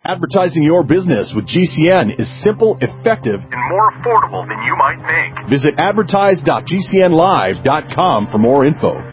Advertising your business with GCN is simple, effective, and more affordable than you might think. Visit advertise.gcnlive.com for more info.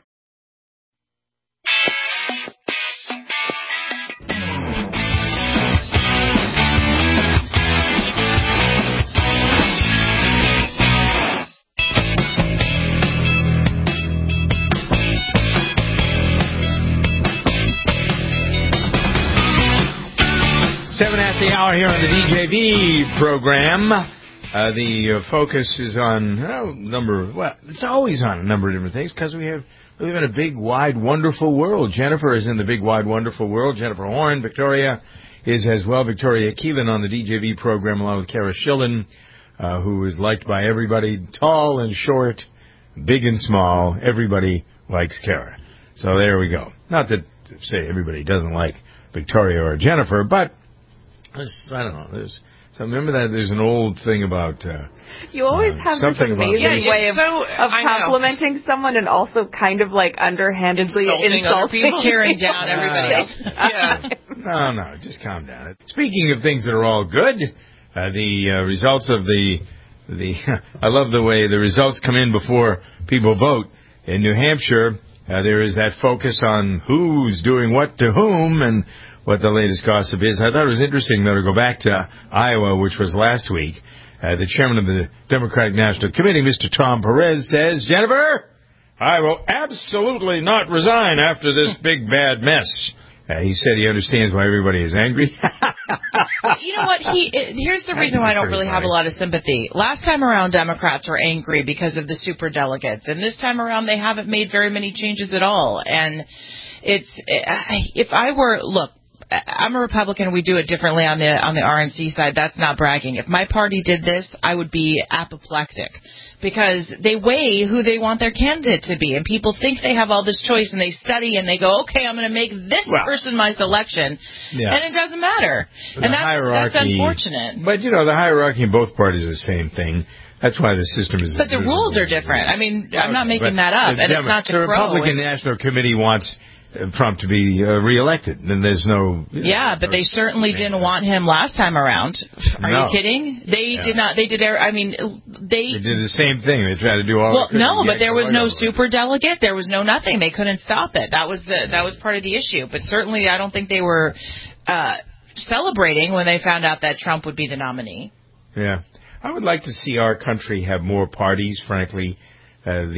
Seven at the hour here on the DJV program. The focus is on it's always on a number of different things because we live in a big, wide, wonderful world. Jennifer is in the big, wide, wonderful world. Jennifer Horn, Victoria is as well. Victoria Keelan on the DJV program along with Kara Schillen, who is liked by everybody, tall and short, big and small. Everybody likes Kara. So there we go. Not that to say everybody doesn't like Victoria or Jennifer, but I don't know. Remember that there's an old thing about you always have this amazing way of complimenting someone and also kind of like underhandedly insulting other people, tearing down everybody else. No, just calm down. Speaking of things that are all good, the results of the I love the way the results come in before people vote in New Hampshire. There is that focus on who's doing what to whom and what the latest gossip is. I thought it was interesting, though, to go back to Iowa, which was last week. The chairman of the Democratic National Committee, Mr. Tom Perez, says, Jennifer, I will absolutely not resign after this big, bad mess. He said he understands why everybody is angry. You know what? Here's the reason why I don't really have a lot of sympathy. Last time around, Democrats were angry because of the superdelegates, and this time around, they haven't made very many changes at all. And I'm a Republican. We do it differently on the RNC side. That's not bragging. If my party did this, I would be apoplectic because they weigh who they want their candidate to be. And people think they have all this choice, and they study, and they go, okay, I'm going to make this person my selection. Yeah. And it doesn't matter. And that's unfortunate. But, the hierarchy in both parties is the same thing. That's why the system is... But the rules are different. I mean, I'm not making that up. And it's not to the Republican National Committee wants Trump to be reelected. Then there's no... but they certainly didn't want him last time around. Are you kidding? They did not. They did... They did the same thing. They tried to do all... Well, no, but there was no superdelegate. There was no nothing. They couldn't stop it. That was part of the issue. But certainly I don't think they were celebrating when they found out that Trump would be the nominee. Yeah. I would like to see our country have more parties, frankly. And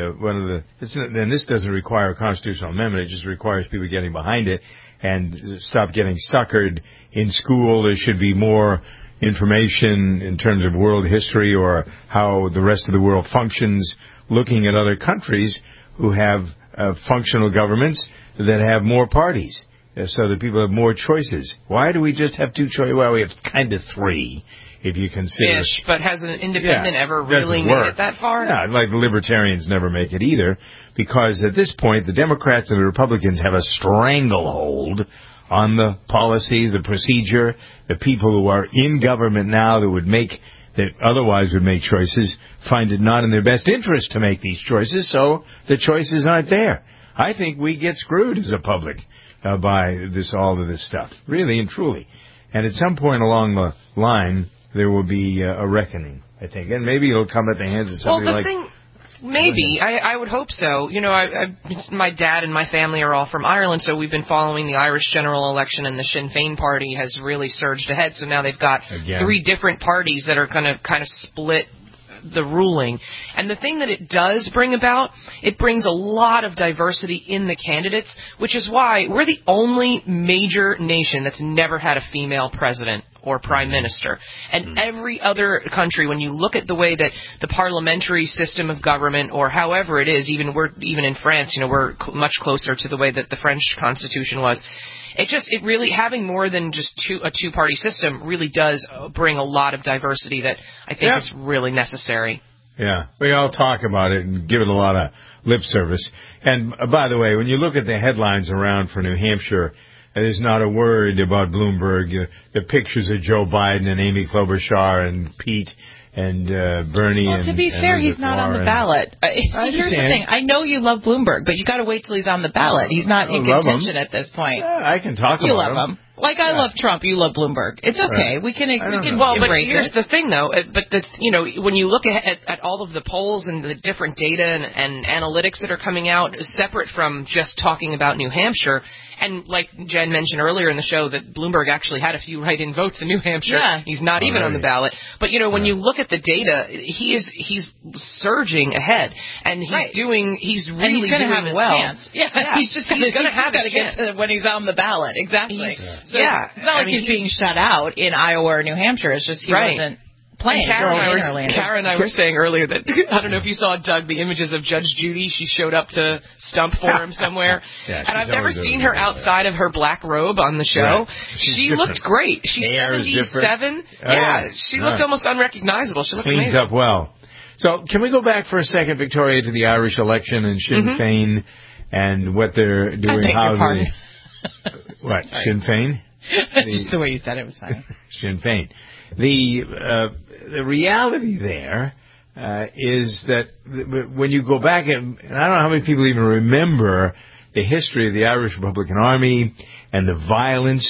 this doesn't require a constitutional amendment. It just requires people getting behind it and stop getting suckered in school. There should be more information in terms of world history or how the rest of the world functions, looking at other countries who have functional governments that have more parties so that people have more choices. Why do we just have two choices? Well, we have kind of three. If you consider... But has an independent ever really made it that far? Yeah, like the libertarians never make it either, because at this point, the Democrats and the Republicans have a stranglehold on the policy, the procedure. The people who are in government now that otherwise would make choices find it not in their best interest to make these choices, so the choices aren't there. I think we get screwed as a public by all of this stuff, really and truly. And at some point along the line... there will be a reckoning, I think. And maybe it'll come at the hands of somebody maybe. I would hope so. My dad and my family are all from Ireland, so we've been following the Irish general election, and the Sinn Féin party has really surged ahead. So now they've got three different parties that are going to kind of split the ruling. And the thing that it does bring about, it brings a lot of diversity in the candidates, which is why we're the only major nation that's never had a female president or prime minister. And every other country, when you look at the way that the parliamentary system of government, or however it is, even in France, we're much closer to the way that the French Constitution was. It really, having more than just a two-party system really does bring a lot of diversity that I think is really necessary. Yeah, we all talk about it and give it a lot of lip service. And by the way, when you look at the headlines around for New Hampshire, there's not a word about Bloomberg. The pictures of Joe Biden and Amy Klobuchar and Pete and Bernie. Well, to be fair, he's not on the ballot. Here's the thing. I know you love Bloomberg, but you got to wait till he's on the ballot. He's not in contention at this point. Yeah, I can talk about him. You love him. Like I love Trump, you love Bloomberg. It's okay. We can well, but embrace here's the thing, though. When you look at all of the polls and the different data and analytics that are coming out, separate from just talking about New Hampshire, and like Jen mentioned earlier in the show, that Bloomberg actually had a few write-in votes in New Hampshire. Yeah. He's not even on the ballot. But when you look at the data, he's surging ahead, and he's really going to have his chance. Yeah, he's going to have a chance get to when he's on the ballot. Exactly. So it's not like he's being shut out in Iowa or New Hampshire. It's just he wasn't playing. Kara and I were saying earlier that, I don't know if you saw, Doug, the images of Judge Judy. She showed up to stump for him somewhere. And I've never seen her outside of her black robe on the show. Right. She looked great. She's 77. She looked almost unrecognizable. She looked Cleans amazing. up well. So can we go back for a second, Victoria, to the Irish election and Sinn Féin and what they're doing? What, Sinn Féin? Just the way you said it was funny. Sinn Féin. The reality there is that when you go back, and I don't know how many people even remember the history of the Irish Republican Army and the violence,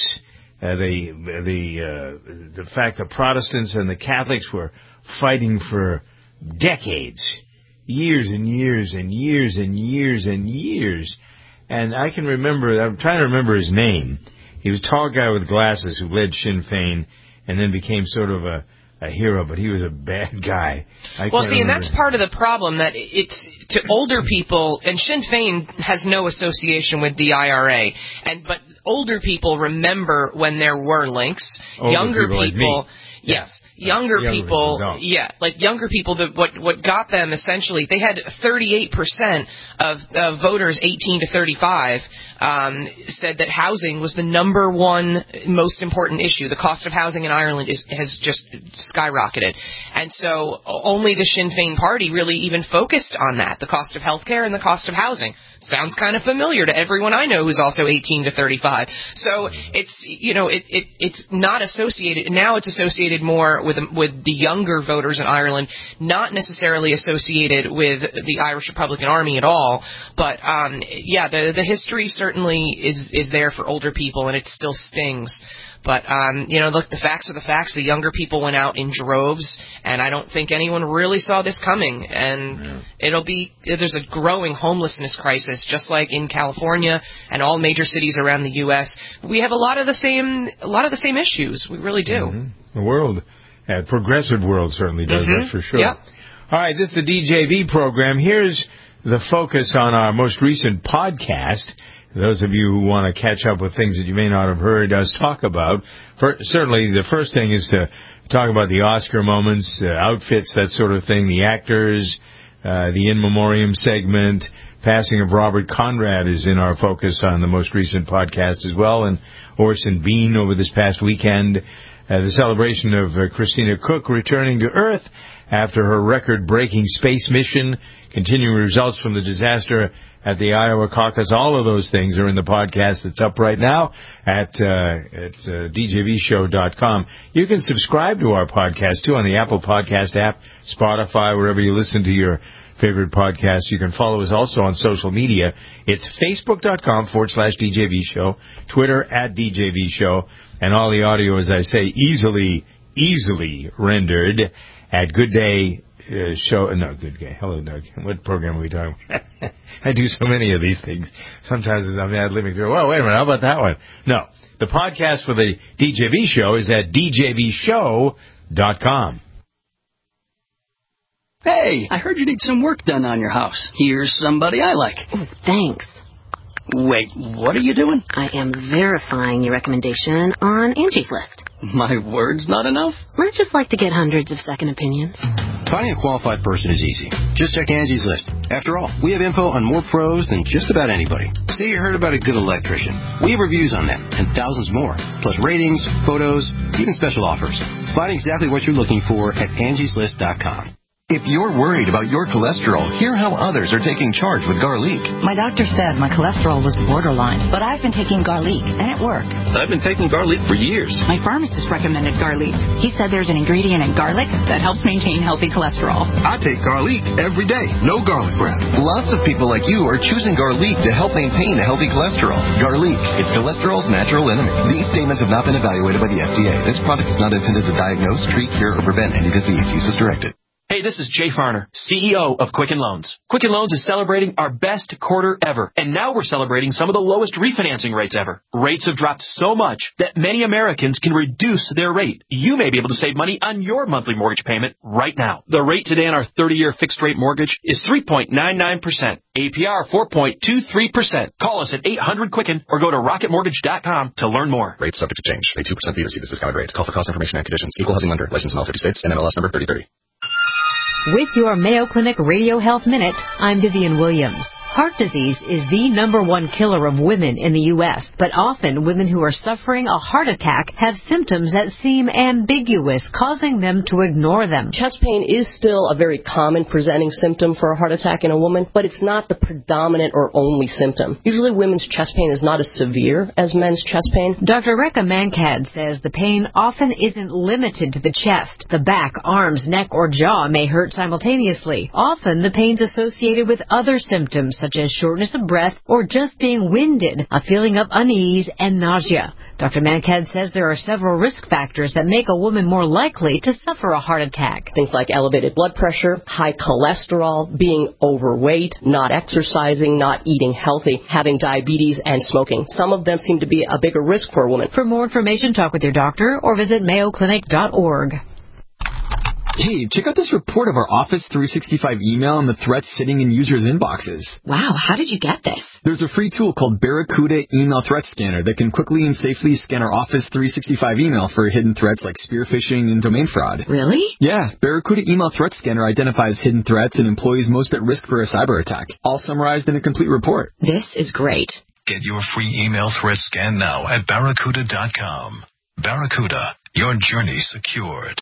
the fact that Protestants and the Catholics were fighting for decades, years and years and years and years and years. And I can remember, I'm trying to remember his name. He was a tall guy with glasses who led Sinn Féin and then became sort of a hero, but he was a bad guy. And that's part of the problem, that it's to older people, and Sinn Féin has no association with the IRA, but older people remember when there were links. Younger people Younger people what got them essentially, they had 38% of voters 18 to 35 said that housing was the number one most important issue. The cost of housing in Ireland has just skyrocketed. And so only the Sinn Féin party really even focused on that, the cost of healthcare and the cost of housing. Sounds kind of familiar to everyone I know who's also 18 to 35. So it's not associated. Now it's associated more with the younger voters in Ireland, not necessarily associated with the Irish Republican Army at all. But the history certainly is there for older people, and it still stings. But, look, the facts are the facts. The younger people went out in droves, and I don't think anyone really saw this coming. And there's a growing homelessness crisis, just like in California and all major cities around the U.S. We have a lot of the same issues. We really do. Mm-hmm. The world, progressive world certainly does that for sure. Yep. All right, this is the DJV program. Here's the focus on our most recent podcast. Those of you who want to catch up with things that you may not have heard us talk about, certainly the first thing is to talk about the Oscar moments, outfits, that sort of thing, the actors, the in memoriam segment. Passing of Robert Conrad is in our focus on the most recent podcast as well, and Orson Bean over this past weekend. The celebration of Christina Koch returning to Earth after her record-breaking space mission, continuing results from the disaster at the Iowa caucus. All of those things are in the podcast that's up right now at djvshow.com. You can subscribe to our podcast, too, on the Apple Podcast app, Spotify, wherever you listen to your favorite podcasts. You can follow us also on social media. It's facebook.com/DJVshow, Twitter @DJVshow, and all the audio, as I say, easily rendered at Good Day Show. No, Good Day. Hello, Doug. What program are we talking about? I do so many of these things. Sometimes as I'm ad-libbing through, wait a minute, how about that one? No. The podcast for the DJV show is at djvshow.com. Hey, I heard you need some work done on your house. Here's somebody I like. Oh, thanks. Wait, what are you doing? I am verifying your recommendation on Angie's List. My word's not enough? I just like to get hundreds of second opinions. Finding a qualified person is easy. Just check Angie's List. After all, we have info on more pros than just about anybody. Say you heard about a good electrician. We have reviews on them, and thousands more, plus ratings, photos, even special offers. Find exactly what you're looking for at angieslist.com. If you're worried about your cholesterol, hear how others are taking charge with Garlic. My doctor said my cholesterol was borderline, but I've been taking Garlic, and it works. I've been taking Garlic for years. My pharmacist recommended Garlic. He said there's an ingredient in garlic that helps maintain healthy cholesterol. I take Garlic every day. No garlic breath. Lots of people like you are choosing Garlic to help maintain a healthy cholesterol. Garlic, it's cholesterol's natural enemy. These statements have not been evaluated by the FDA. This product is not intended to diagnose, treat, cure, or prevent any disease. Use as directed. Hey, this is Jay Farner, CEO of Quicken Loans. Quicken Loans is celebrating our best quarter ever, and now we're celebrating some of the lowest refinancing rates ever. Rates have dropped so much that many Americans can reduce their rate. You may be able to save money on your monthly mortgage payment right now. The rate today on our 30-year fixed-rate mortgage is 3.99%. APR 4.23%. Call us at 800-QUICKEN or go to rocketmortgage.com to learn more. Rates subject to change. Pay 2% fee to see this discounted rate. Call for cost information and conditions. Equal housing lender. Licensed in all 50 states. NMLS number 3030. With your Mayo Clinic Radio Health Minute, I'm Vivian Williams. Heart disease is the #1 killer of women in the U.S., but often women who are suffering a heart attack have symptoms that seem ambiguous, causing them to ignore them. Chest pain is still a very common presenting symptom for a heart attack in a woman, but it's not the predominant or only symptom. Usually women's chest pain is not as severe as men's chest pain. Dr. Rekha Mankad says the pain often isn't limited to the chest. The back, arms, neck, or jaw may hurt simultaneously. Often the pain's associated with other symptoms such as shortness of breath or just being winded, a feeling of unease, and nausea. Dr. Mankad says there are several risk factors that make a woman more likely to suffer a heart attack. Things like elevated blood pressure, high cholesterol, being overweight, not exercising, not eating healthy, having diabetes, and smoking. Some of them seem to be a bigger risk for a woman. For more information, talk with your doctor or visit mayoclinic.org. Hey, check out this report of our Office 365 email and the threats sitting in users' inboxes. Wow, how did you get this? There's a free tool called Barracuda Email Threat Scanner that can quickly and safely scan our Office 365 email for hidden threats like spear phishing and domain fraud. Really? Yeah, Barracuda Email Threat Scanner identifies hidden threats and employees most at risk for a cyber attack, all summarized in a complete report. This is great. Get your free email threat scan now at Barracuda.com. Barracuda, your journey secured.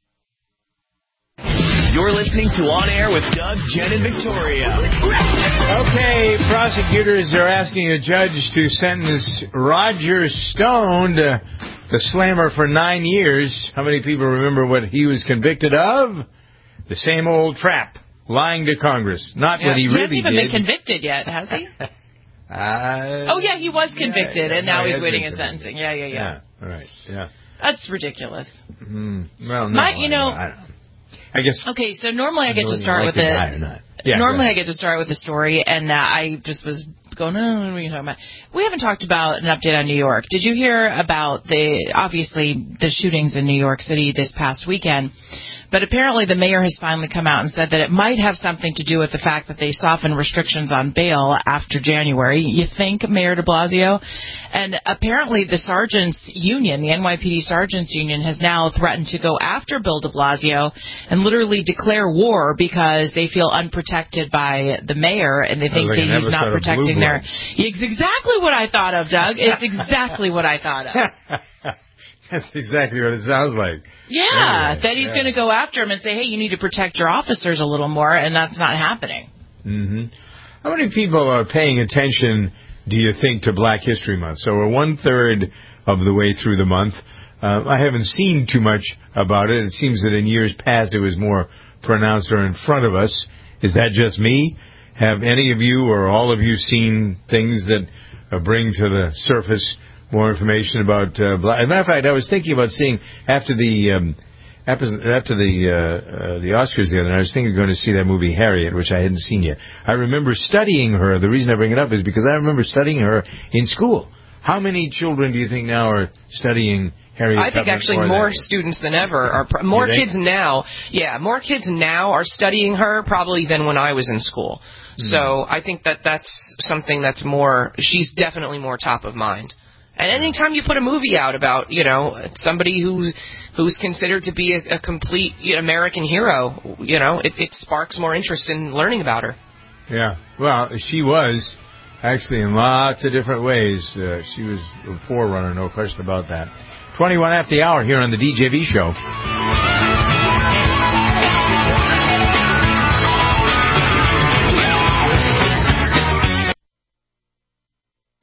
You're listening to On Air with Doug, Jen, and Victoria. Okay, prosecutors are asking a judge to sentence Roger Stone, the slammer, for 9 years. How many people remember what he was convicted of? The same old trap, lying to Congress. Not what he really did. He hasn't even been convicted yet, has he? Oh, yeah, he was convicted, and now he's waiting his sentencing. Yeah. All right, yeah. That's ridiculous. Well, no, I guess. Okay, so normally I get to start with it. Normally I get to start with the story, and I just was going, what are you talking about? We haven't talked about an update on New York. Did you hear about the shootings in New York City this past weekend? But apparently the mayor has finally come out and said that it might have something to do with the fact that they softened restrictions on bail after January. You think, Mayor de Blasio? And apparently the Sergeants Union, the NYPD Sergeants Union, has now threatened to go after Bill de Blasio and literally declare war because they feel unprotected by the mayor and they think that he's not protecting their... It's exactly what I thought of, Doug. It's exactly what I thought of. That's exactly what it sounds like. Yeah, that he's going to go after him and say, hey, you need to protect your officers a little more, and that's not happening. Mm-hmm. How many people are paying attention, do you think, to Black History Month? So we're 1/3 of the way through the month. I haven't seen too much about it. It seems that in years past it was more pronounced or in front of us. Is that just me? Have any of you or all of you seen things that bring to the surface more information about Black? As a matter of fact, I was thinking about seeing after the Oscars the other night. I was thinking of going to see that movie Harriet, which I hadn't seen yet. I remember studying her. The reason I bring it up is because I remember studying her in school. How many children do you think now are studying Harriet? I think actually more students than ever are more kids now. Yeah, more kids now are studying her probably than when I was in school. So I think that's something that's more. She's definitely more top of mind. And anytime you put a movie out about, somebody who's considered to be a complete American hero, it sparks more interest in learning about her. Yeah. Well, she was actually in lots of different ways. She was a forerunner, no question about that. 21 after the hour here on the DJV show.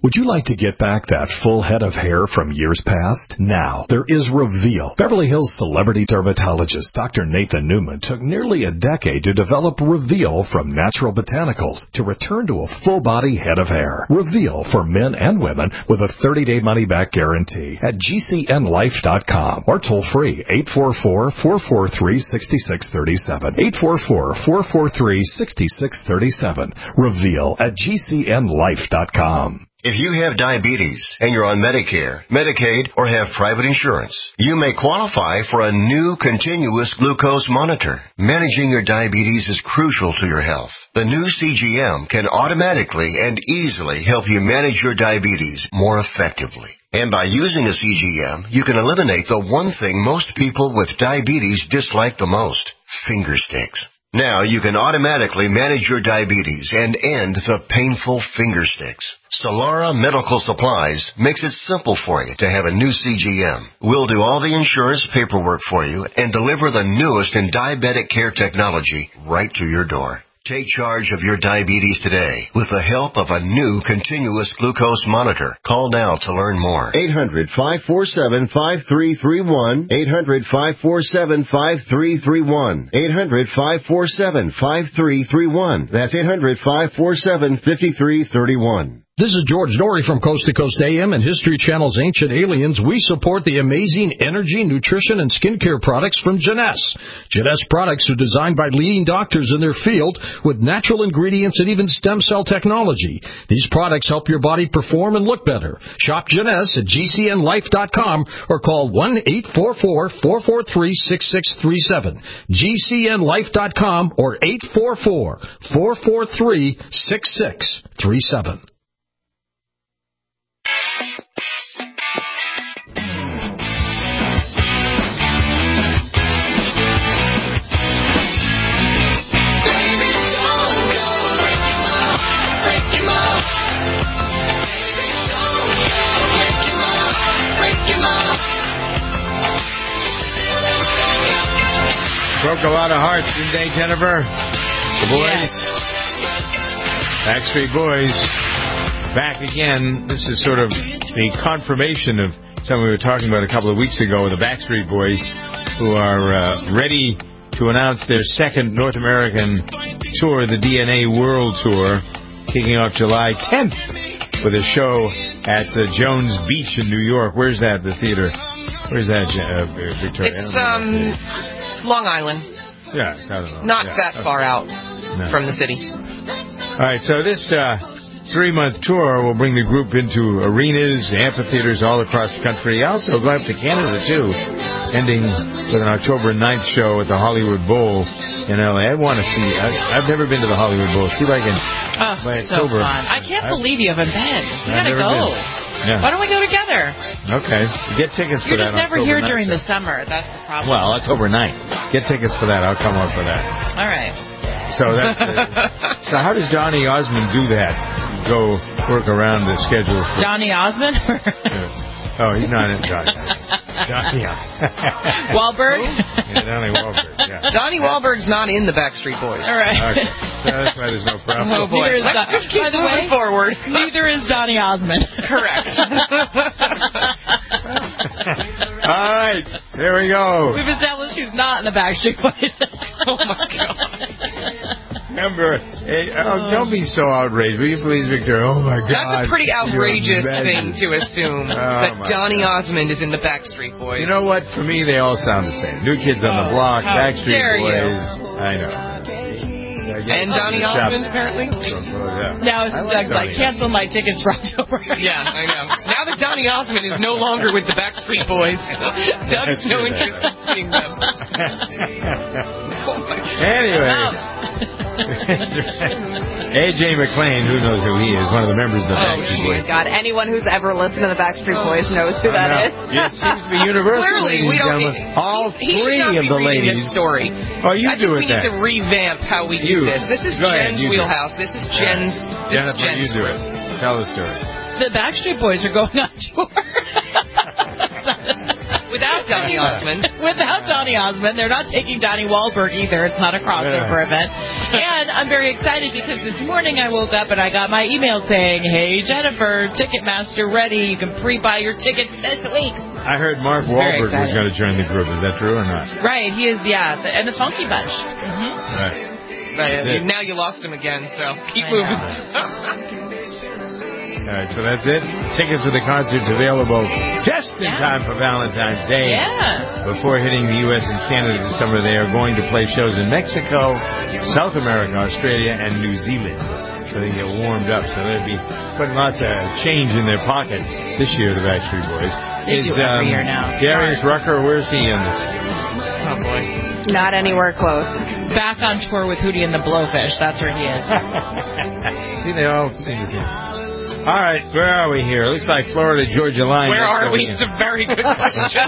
Would you like to get back that full head of hair from years past? Now, there is Reveal. Beverly Hills celebrity dermatologist Dr. Nathan Newman took nearly a decade to develop Reveal from natural botanicals to return to a full-body head of hair. Reveal for men and women with a 30-day money-back guarantee at GCNlife.com or toll-free 844-443-6637. 844-443-6637. Reveal at GCNlife.com. If you have diabetes and you're on Medicare, Medicaid, or have private insurance, you may qualify for a new continuous glucose monitor. Managing your diabetes is crucial to your health. The new CGM can automatically and easily help you manage your diabetes more effectively. And by using a CGM, you can eliminate the one thing most people with diabetes dislike the most: finger sticks. Now you can automatically manage your diabetes and end the painful finger sticks. Solara Medical Supplies makes it simple for you to have a new CGM. We'll do all the insurance paperwork for you and deliver the newest in diabetic care technology right to your door. Take charge of your diabetes today with the help of a new continuous glucose monitor. Call now to learn more. 800-547-5331. 800-547-5331. 800-547-5331. That's 800-547-5331. This is George Norrie from Coast to Coast AM and History Channel's Ancient Aliens. We support the amazing energy, nutrition, and skincare products from Jeunesse. Jeunesse products are designed by leading doctors in their field with natural ingredients and even stem cell technology. These products help your body perform and look better. Shop Jeunesse at GCNlife.com or call 1-844-443-6637. GCNlife.com or 844-443-6637. Broke a lot of hearts, didn't they, Jennifer? The boys. Yes. Backstreet Boys. Back again. This is sort of the confirmation of something we were talking about a couple of weeks ago with the Backstreet Boys, who are ready to announce their second North American tour, the DNA World Tour, kicking off July 10th with a show at the Jones Beach in New York. Where's that, the theater? Where's that, Victoria? It's, Long Island. Yeah, I don't know. Not that far out from the city. All right, so this 3-month tour will bring the group into arenas, amphitheaters all across the country. Also go up to Canada, too, ending with an October 9th show at the Hollywood Bowl in L.A. I want to see. I've never been to the Hollywood Bowl. See if I can. By so October. Fun. I can't believe you haven't been. You got to go. Yeah. Why don't we go together? Okay. Get tickets for that. You're just never October here 9th, during the summer. That's the problem. Well, October 9th. Get tickets for that. I'll come up for that. All right. So that's so how does Donny Osmond do that? Go work around the schedule. Donny Osmond? Oh, he's not in Donny. Wahlberg? Yeah, Donnie Wahlberg, yeah. Donnie Wahlberg's not in the Backstreet Boys. All right. Okay. So that's why there's no problem. Oh, boy. Let's just keep moving forward. Neither is Donny Osmond. Correct. All right. There we go. We've established she's not in the Backstreet Boys. Oh, my God. Remember, don't be so outraged, will you please, Victor? Oh, my God. That's a pretty outrageous thing to assume that Donny Osmond is in the Backstreet Boys. You know what? For me, they all sound the same. New Kids on the Block, Backstreet Boys. I know. And Donny Osmond, apparently? Now it's Doug's like, cancel my tickets for October. Yeah, I know. Now that Donny Osmond is no longer with the Backstreet Boys, Doug has no interest in seeing them. Anyway. A.J. McLean, who knows who he is, one of the members of the Backstreet Boys. God, anyone who's ever listened to the Backstreet Boys knows who that is. It seems to be universal. Clearly, we don't. All three of the ladies. This story. Oh, you do it. We need to revamp how we do this. This is Jen's wheelhouse. This is Jen's. Jennifer, you do it. Tell the story. The Backstreet Boys are going on tour. Without Donny Osmond. Without Donny Osmond. They're not taking Donnie Wahlberg either. It's not a crossover event. And I'm very excited because this morning I woke up and I got my email saying, hey, Jennifer, Ticketmaster ready. You can pre-buy your tickets this week. I heard Mark Wahlberg was going to join the group. Is that true or not? Right, he is, and the Funky Bunch. Right. Now you lost him again, so keep moving. All right, so that's it. Tickets to the concerts available just in time for Valentine's Day. Yeah. Before hitting the U.S. and Canada this summer, they are going to play shows in Mexico, South America, Australia, and New Zealand. So they get warmed up. So they'll be putting lots of change in their pocket this year, the Backstreet Boys. They do every year now. Darius Rucker, where's he in this? Oh, boy. Not anywhere close. Back on tour with Hootie and the Blowfish. That's where he is. See, they all seem the same. All right, where are we here? Looks like Florida Georgia line. Where are we? It's a very good question.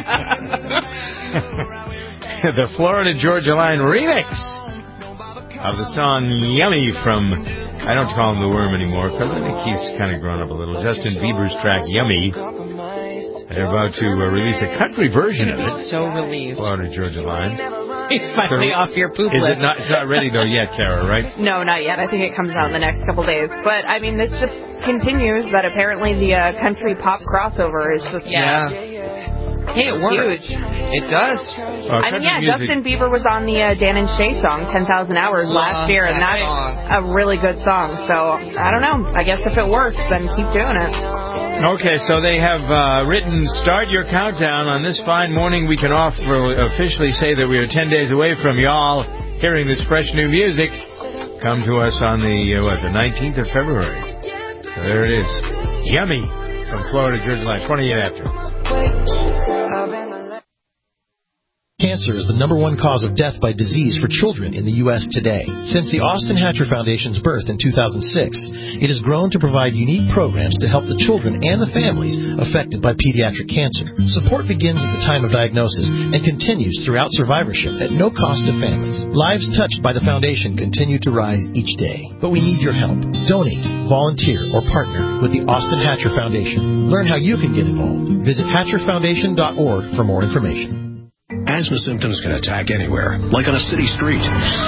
The Florida Georgia line remix of the song Yummy from, I don't call him the Worm anymore because I think he's kind of grown up a little, Justin Bieber's track Yummy. They're about to release a country version of it. So relieved. Florida Georgia line. He's finally off your poop list. It's not ready though yet, Kara, right? No, not yet. I think it comes out in the next couple days. But I mean, this just continues that apparently the country pop crossover is just Hey, it works. Huge. It does. I mean, Justin Bieber was on the Dan and Shay song 10,000 Hours last year, and that's a really good song. So I don't know. I guess if it works, then keep doing it. Okay, so they have written, start your countdown. On this fine morning, we can officially say that we are 10 days away from y'all hearing this fresh new music. Come to us on the 19th of February. So there it is. Yummy from Florida Georgia Line, 28 after. Cancer is the number one cause of death by disease for children in the U.S. today. Since the Austin Hatcher Foundation's birth in 2006, it has grown to provide unique programs to help the children and the families affected by pediatric cancer. Support begins at the time of diagnosis and continues throughout survivorship at no cost to families. Lives touched by the foundation continue to rise each day. But we need your help. Donate, volunteer, or partner with the Austin Hatcher Foundation. Learn how you can get involved. Visit hatcherfoundation.org for more information. Asthma symptoms can attack anywhere, like on a city street.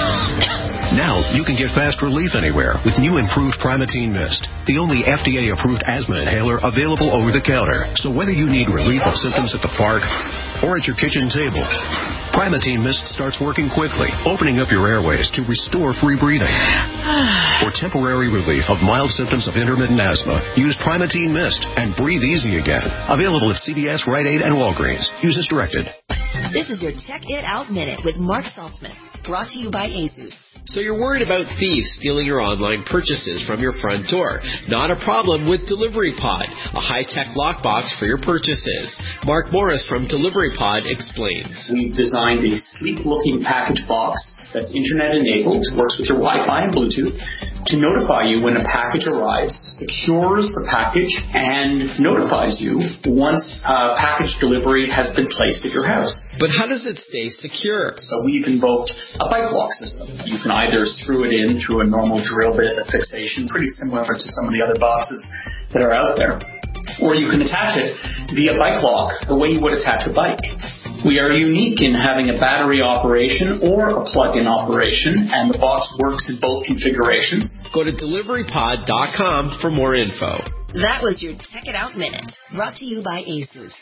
Now you can get fast relief anywhere with new improved Primatene Mist, the only FDA-approved asthma inhaler available over the counter. So whether you need relief of symptoms at the park or at your kitchen table, Primatene Mist starts working quickly, opening up your airways to restore free breathing. For temporary relief of mild symptoms of intermittent asthma, use Primatene Mist and breathe easy again. Available at CVS, Rite Aid, and Walgreens. Use as directed. This is your Check It Out Minute with Mark Saltzman, brought to you by Asus. So you're worried about thieves stealing your online purchases from your front door. Not a problem with Delivery Pod, a high-tech lockbox for your purchases. Mark Morris from Delivery Pod explains. We've designed a sleek-looking package box that's internet-enabled, works with your Wi-Fi and Bluetooth, to notify you when a package arrives, secures the package, and notifies you once a package delivery has been placed at your house. But how does it stay secure? So we've invoked a bike lock system. You can either screw it in through a normal drill bit fixation, pretty similar to some of the other boxes that are out there, or you can attach it via bike lock, the way you would attach a bike. We are unique in having a battery operation or a plug-in operation, and the box works in both configurations. Go to deliverypod.com for more info. That was your Check It Out Minute, brought to you by Asus.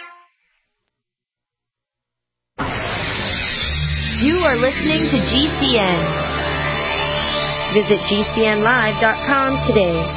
You are listening to GCN. Visit GCNlive.com today.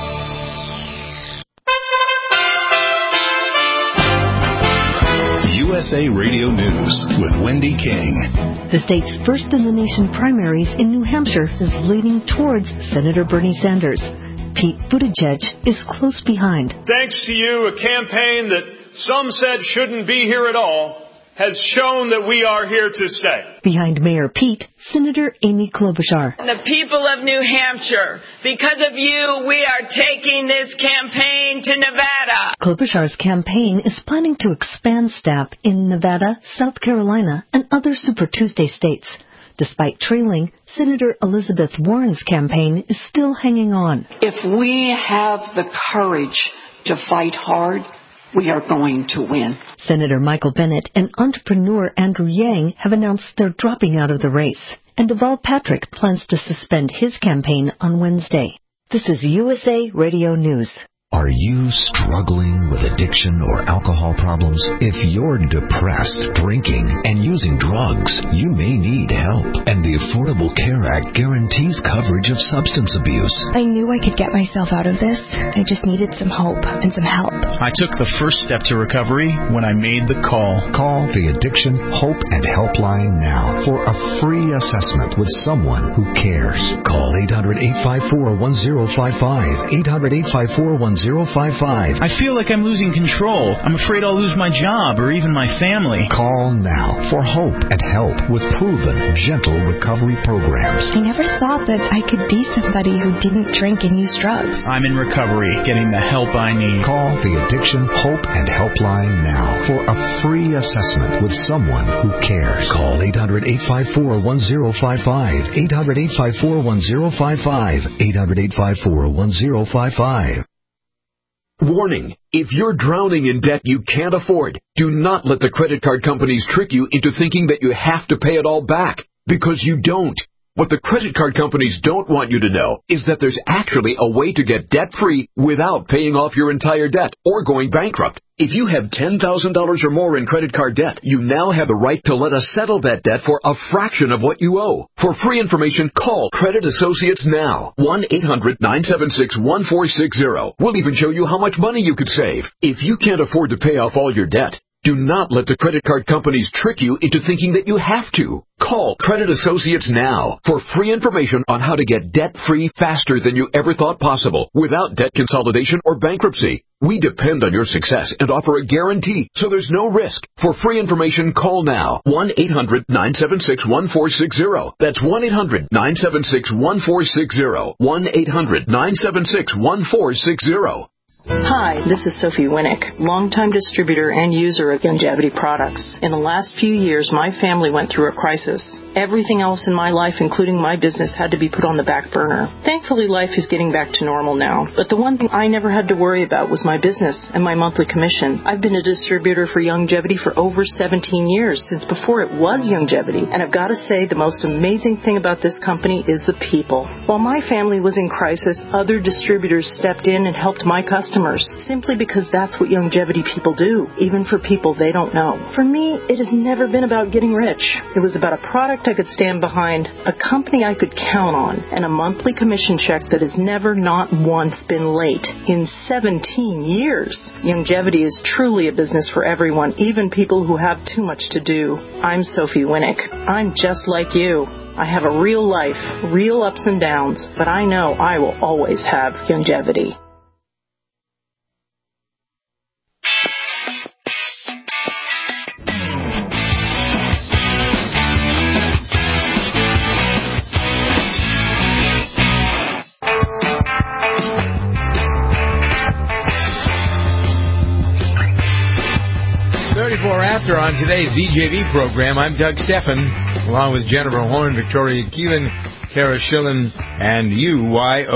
USA Radio News with Wendy King. The state's first-in-the-nation primaries in New Hampshire is leaning towards Senator Bernie Sanders. Pete Buttigieg is close behind. Thanks to you, a campaign that some said shouldn't be here at all has shown that we are here to stay. Behind Mayor Pete, Senator Amy Klobuchar. The people of New Hampshire, because of you, we are taking this campaign to Nevada. Klobuchar's campaign is planning to expand staff in Nevada, South Carolina, and other Super Tuesday states. Despite trailing, Senator Elizabeth Warren's campaign is still hanging on. If we have the courage to fight hard, we are going to win. Senator Michael Bennet and entrepreneur Andrew Yang have announced they're dropping out of the race, and Deval Patrick plans to suspend his campaign on Wednesday. This is USA Radio News. Are you struggling with addiction or alcohol problems? If you're depressed, drinking, and using drugs, you may need help. And the Affordable Care Act guarantees coverage of substance abuse. I knew I could get myself out of this. I just needed some hope and some help. I took the first step to recovery when I made the call. Call the Addiction Hope and Helpline now for a free assessment with someone who cares. Call 800-854-1055. 800-854-1055. I feel like I'm losing control. I'm afraid I'll lose my job or even my family. Call now for hope and help with proven, gentle recovery programs. I never thought that I could be somebody who didn't drink and use drugs. I'm in recovery, getting the help I need. Call the Addiction Hope and Helpline now for a free assessment with someone who cares. Call 800-854-1055. 800-854-1055. 800-854-1055. Warning, if you're drowning in debt you can't afford, do not let the credit card companies trick you into thinking that you have to pay it all back, because you don't. What the credit card companies don't want you to know is that there's actually a way to get debt-free without paying off your entire debt or going bankrupt. If you have $10,000 or more in credit card debt, you now have the right to let us settle that debt for a fraction of what you owe. For free information, call Credit Associates now. 1-800-976-1460. We'll even show you how much money you could save. If you can't afford to pay off all your debt, do not let the credit card companies trick you into thinking that you have to. Call Credit Associates now for free information on how to get debt-free faster than you ever thought possible without debt consolidation or bankruptcy. We depend on your success and offer a guarantee, so there's no risk. For free information, call now. 1-800-976-1460. That's 1-800-976-1460. 1-800-976-1460. Hi, this is Sophie Winnick, longtime distributor and user of Youngevity products. In the last few years, my family went through a crisis. Everything else in my life, including my business, had to be put on the back burner. Thankfully, life is getting back to normal now. But the one thing I never had to worry about was my business and my monthly commission. I've been a distributor for Youngevity for over 17 years, since before it was Youngevity. And I've got to say, the most amazing thing about this company is the people. While my family was in crisis, other distributors stepped in and helped my customers, simply because that's what Youngevity people do, even for people they don't know. For me, it has never been about getting rich. It was about a product I could stand behind, a company I could count on, and a monthly commission check that has never, not once, been late in 17 years. Youngevity is truly a business for everyone, even people who have too much to do. I'm Sophie Winnick. I'm just like you. I have a real life, real ups and downs, but I know I will always have Youngevity. After on today's DJV program, I'm Doug Steffen, along with Jennifer Horn, Victoria Keelan, Kara Schillen, and you.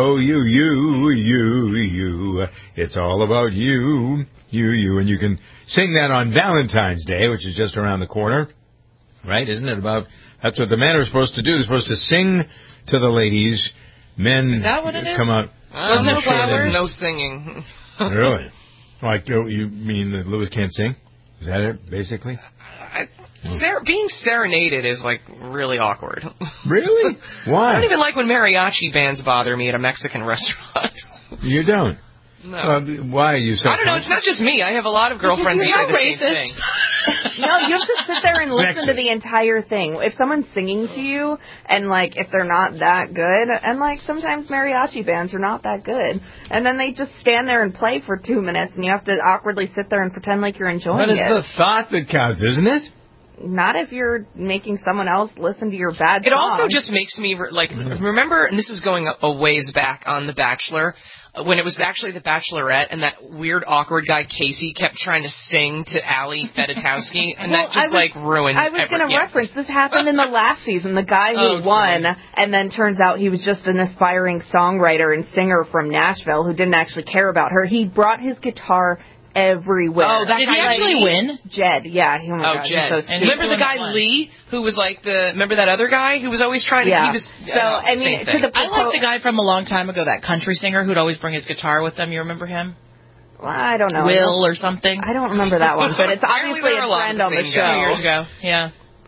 It's all about you, and you can sing that on Valentine's Day, which is just around the corner, right? Isn't it about? That's what the men are supposed to do. They're supposed to sing to the ladies. Men is that what it is? Come out. No flowers, no singing. Really? Like you mean that Lewis can't sing? Is that it, basically? Being serenaded is, like, really awkward. Really? Why? I don't even like when mariachi bands bother me at a Mexican restaurant. You don't? No. Why are you so... I don't know. It's not just me. I have a lot of girlfriends who say the same thing. No, you have to sit there and listen to the entire thing. If someone's singing to you, and, like, if they're not that good, and, like, sometimes mariachi bands are not that good, and then they just stand there and play for 2 minutes, and you have to awkwardly sit there and pretend like you're enjoying it. But it's the thought that counts, isn't it? Not if you're making someone else listen to your bad It song. also just makes me, remember, and this is going a ways back on The Bachelor, when it was actually The Bachelorette, and that weird, awkward guy, Casey, kept trying to sing to Allie Fedotowsky, and that just, ruined I was going to reference, this happened in the last season. The guy who won, and then turns out he was just an aspiring songwriter and singer from Nashville who didn't actually care about her. He brought his guitar every win. Oh, did he actually win? Jed, yeah. Oh, my God, Jed. he's so And remember the guy Lee, who was like remember that other guy who was always trying to, Yeah. he was, So, I mean, to the I like the guy from a long time ago, that country singer who'd always bring his guitar with him. You remember him? Well, I don't know. Will or something? I don't remember that one, but it's Apparently obviously there a were a lot of trend the on the same show. guys. Years ago, yeah.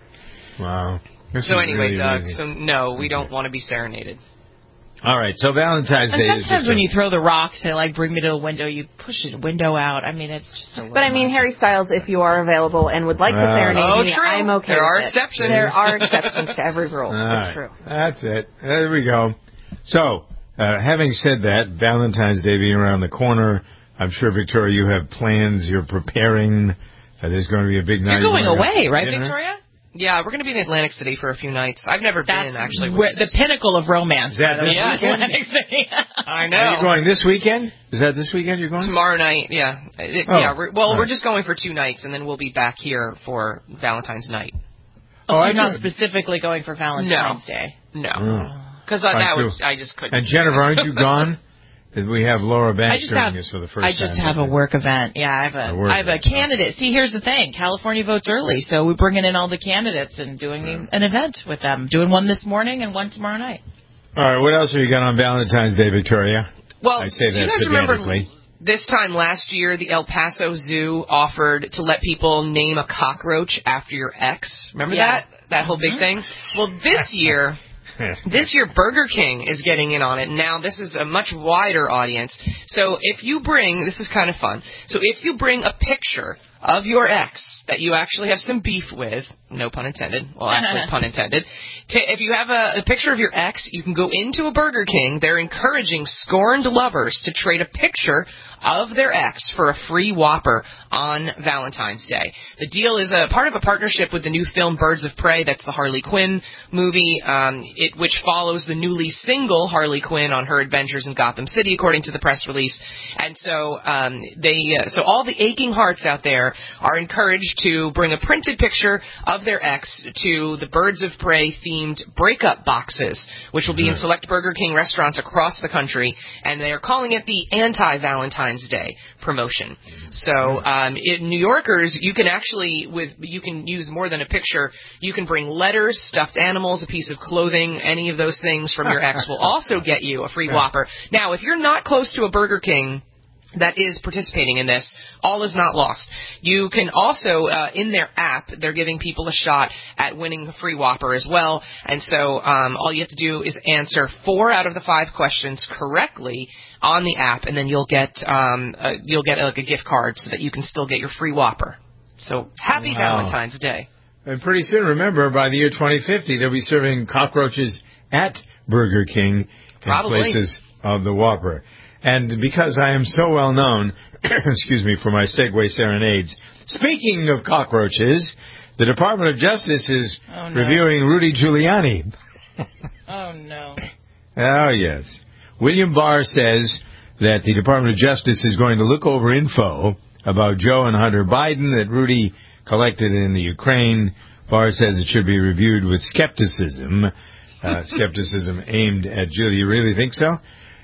Wow. This So is anyway, really Doug, amazing. so no, we don't want to be serenaded. All right, so Valentine's And Day is... sometimes when you throw the rocks and like bring me to a window, you push the window out. I mean, it's just a little But I mean, Harry Styles, if you are available and would like to serenade me, true. I'm okay There with are it. exceptions. There are exceptions to every rule. All It's right. true. That's it. There we go. So, having said that, Valentine's Day being around the corner, I'm sure, Victoria, you have plans. You're preparing. There's going to be a big night. You're going away, right, dinner? Victoria? Yeah, we're going to be in Atlantic City for a few nights. I've never been, actually. The pinnacle of romance. Is that this Yeah, weekend? Atlantic City. I know. Are you going this weekend? Is that this weekend you're going? Tomorrow night, yeah. We're just going for 2 nights, and then we'll be back here for Valentine's night. So you're not specifically going for Valentine's Day? No. Because I just couldn't. And Jennifer, aren't you gone? We have Laura Banks joining us for the first time. I just have a work event. Yeah, I have a candidate. See, here's the thing. California votes early, so we're bringing in all the candidates and doing an event with them. Doing one this morning and one tomorrow night. All right, what else have you got on Valentine's Day, Victoria? Well, I say do you that guys remember pedantically. this time last year, the El Paso Zoo offered to let people name a cockroach after your ex? Remember that whole big thing? Well, this year... This year, Burger King is getting in on it. Now, this is a much wider audience. So if you bring, this is kind of fun. So if you bring a picture of your ex that you actually have some beef with, no pun intended, well, actually pun intended, if you have a picture of your ex, you can go into a Burger King. They're encouraging scorned lovers to trade a picture of their ex for a free Whopper on Valentine's Day. The deal is a part of a partnership with the new film Birds of Prey. That's the Harley Quinn movie, which follows the newly single Harley Quinn on her adventures in Gotham City, according to the press release. And so so all the aching hearts out there are encouraged to bring a printed picture of their ex to the Birds of Prey themed breakup boxes, which will be in select Burger King restaurants across the country, and they are calling it the anti-Valentine's Day promotion. So in New Yorkers, you can actually you can use more than a picture. You can bring letters, stuffed animals, a piece of clothing, any of those things from your ex will also get you a free Whopper. Now, if you're not close to a Burger King that is participating in this, all is not lost. You can also, in their app, they're giving people a shot at winning a free Whopper as well. And so all you have to do is answer 4 out of the 5 questions correctly on the app, and then you'll get like a gift card so that you can still get your free Whopper. So happy Valentine's Day. And pretty soon, remember, by the year 2050, they'll be serving cockroaches at Burger King in places of the Whopper. And because I am so well known, excuse me, for my Segway serenades, speaking of cockroaches, the Department of Justice is reviewing Rudy Giuliani. Oh, no. Oh, yes. William Barr says that the Department of Justice is going to look over info about Joe and Hunter Biden that Rudy collected in the Ukraine. Barr says it should be reviewed with skepticism, skepticism aimed at Giuliani. You really think so?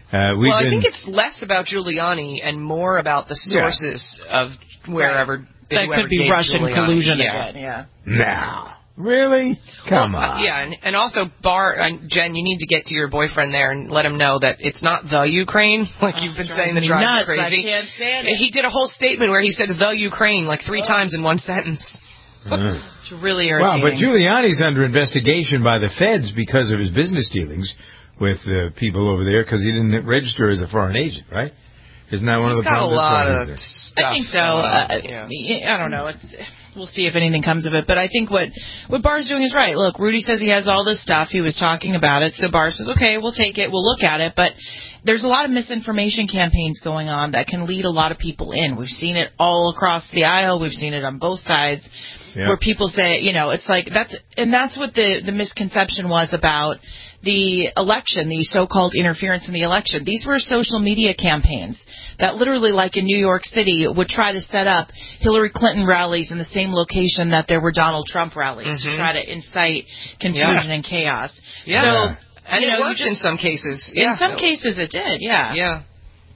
I think it's less about Giuliani and more about the sources of wherever. That could be Russian collusion again, yeah. No. Really? Come on. Yeah, and also, Barr, Jen, you need to get to your boyfriend there and let him know that it's not the Ukraine, like you've been saying that drives you crazy. I can't stand it. He did a whole statement where he said the Ukraine like 3 times in one sentence. It's really irritating. Well, but Giuliani's under investigation by the feds because of his business dealings with people over there because he didn't register as a foreign agent, right? Isn't that one of the problems? He's got a lot of stuff. I think so. I don't know. We'll see if anything comes of it. But I think what Barr's doing is right. Look, Rudy says he has all this stuff. He was talking about it. So Barr says, okay, we'll take it. We'll look at it. But there's a lot of misinformation campaigns going on that can lead a lot of people in. We've seen it all across the aisle. We've seen it on both sides. Yeah. Where people say, it's like that's what the misconception was about the election, the so-called interference in the election. These were social media campaigns that literally, like in New York City, would try to set up Hillary Clinton rallies in the same location that there were Donald Trump rallies to try to incite confusion and chaos. Yeah. So, and it worked in some cases. In some cases it did, yeah. Yeah.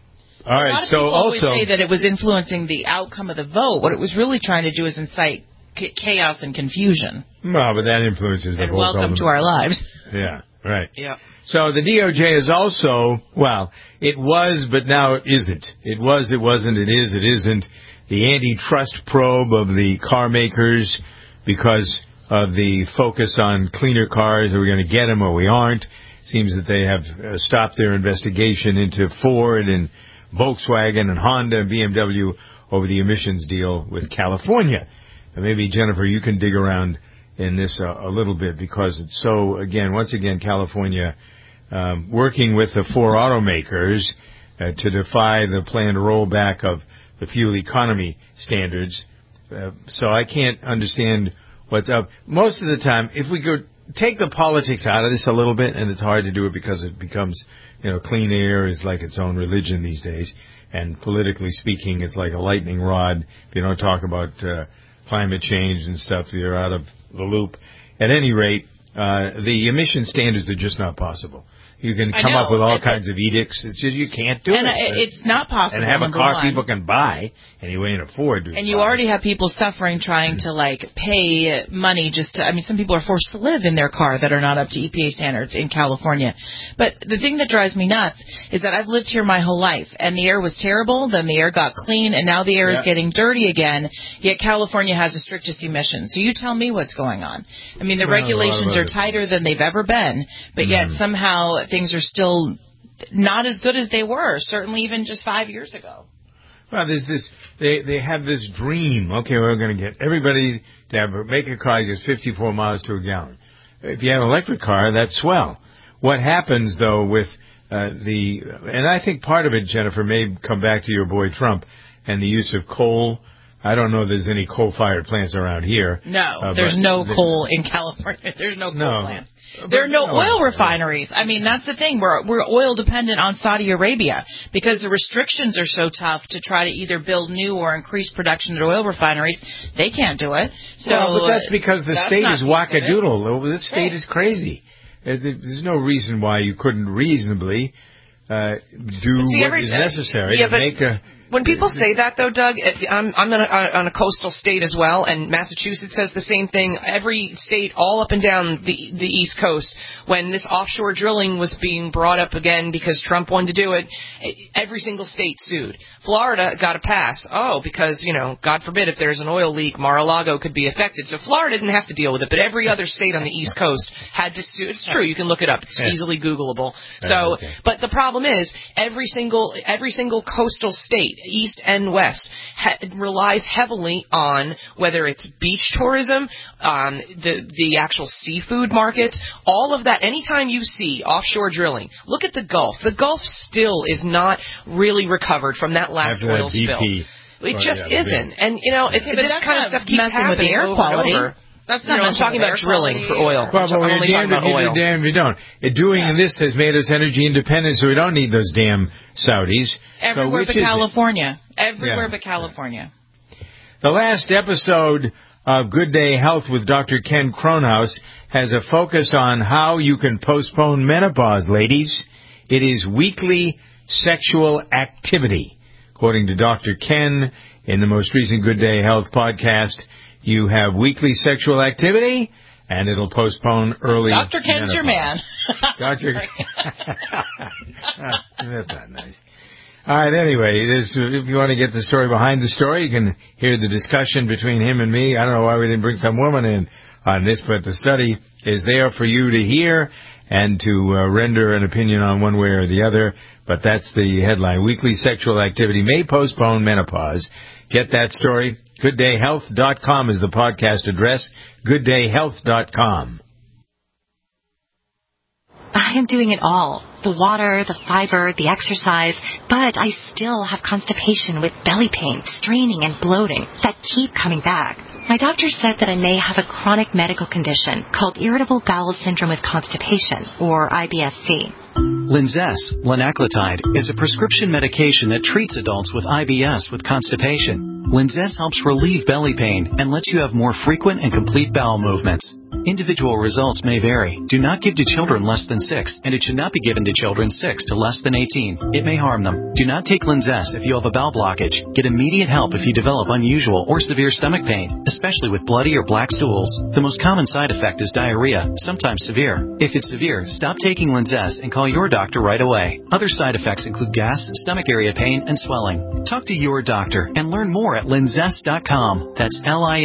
All right. A lot of So people always also say that it was influencing the outcome of the vote. What it was really trying to do is incite chaos and confusion. Well, but that influences the And vote. welcome to our lives. Yeah. Right. Yeah. So the DOJ is also, well, it was, but now it isn't. It was, it wasn't, it is, it isn't. The antitrust probe of the car makers because of the focus on cleaner cars. Are we going to get them or we aren't? Seems that they have stopped their investigation into Ford and Volkswagen and Honda and BMW over the emissions deal with California. And maybe, Jennifer, you can dig around in this a little bit because it's so, once again, California working with the four automakers to defy the planned rollback of the fuel economy standards. So I can't understand what's up. Most of the time, if we go take the politics out of this a little bit, and it's hard to do it because it becomes, clean air is like its own religion these days. And politically speaking, it's like a lightning rod. If you don't talk about climate change and stuff, you're out of the loop. At any rate, the emission standards are just not possible. You can come up with all kinds of edicts. It's just you can't do it. It's not possible. And have a car people can buy anyway and afford to. And you already have people suffering trying to pay money just to. I mean, some people are forced to live in their car that are not up to EPA standards in California. But the thing that drives me nuts is that I've lived here my whole life, and the air was terrible. Then the air got clean, and now the air is getting dirty again. Yet California has the strictest emissions. So you tell me what's going on. I mean, the regulations are tighter than they've ever been, but yet somehow things are still not as good as they were, certainly even just 5 years ago. Well, there's this, they have this dream. Okay, we're going to get everybody to make a car that gets 54 miles to a gallon. If you have an electric car, that's swell. What happens, though, with and I think part of it, Jennifer, may come back to your boy Trump and the use of coal. I don't know if there's any coal-fired plants around here. No, there's no coal in California. There's no coal plants. There are no oil refineries. I mean, that's the thing. We're oil dependent on Saudi Arabia because the restrictions are so tough to try to either build new or increase production at oil refineries. They can't do it. So, but that's because the state is wackadoodle. This state is crazy. There's no reason why you couldn't reasonably do what is necessary to make a... When people say that, though, Doug, I'm on a coastal state as well, and Massachusetts says the same thing. Every state, all up and down the East Coast, when this offshore drilling was being brought up again because Trump wanted to do it, every single state sued. Florida got a pass. Because, God forbid, if there's an oil leak, Mar-a-Lago could be affected. So Florida didn't have to deal with it, but every other state on the East Coast had to sue. It's true. You can look it up. It's easily Googleable. So, but the problem is, every single coastal state, East and West, relies heavily on whether it's beach tourism, the actual seafood markets, all of that. Anytime you see offshore drilling, look at the Gulf. The Gulf still is not really recovered from that last oil spill. It just isn't. And, this kind of stuff keeps happening with the air quality. Over. That's not. I'm talking about drilling for oil. Well, but when you're damned if you do, damned if you don't. Doing this has made us energy independent, so we don't need those damn Saudis. Everywhere but California. Everywhere but California. The last episode of Good Day Health with Dr. Ken Kronhaus has a focus on how you can postpone menopause, ladies. It is weekly sexual activity. According to Dr. Ken, in the most recent Good Day Health podcast, you have weekly sexual activity, and it'll postpone early Dr. Ken's menopause. your man. Dr. That's not nice. All right, anyway, if you want to get the story behind the story, you can hear the discussion between him and me. I don't know why we didn't bring some woman in on this, but the study is there for you to hear and to render an opinion on one way or the other. But that's the headline. Weekly sexual activity may postpone menopause. Get that story. GoodDayHealth.com is the podcast address. GoodDayHealth.com. I am doing it all. The water, the fiber, the exercise, but I still have constipation with belly pain, straining, and bloating that keep coming back. My doctor said that I may have a chronic medical condition called irritable bowel syndrome with constipation, or IBS-C. Linzess, linaclotide, is a prescription medication that treats adults with IBS with constipation. Linzess helps relieve belly pain and lets you have more frequent and complete bowel movements. Individual results may vary. Do not give to children less than 6, and it should not be given to children 6 to less than 18. It may harm them. Do not take Linzess if you have a bowel blockage. Get immediate help if you develop unusual or severe stomach pain, especially with bloody or black stools. The most common side effect is diarrhea, sometimes severe. If it's severe, stop taking Linzess and call your doctor right away. Other side effects include gas, stomach area pain, and swelling. Talk to your doctor and learn more at linzess.com. That's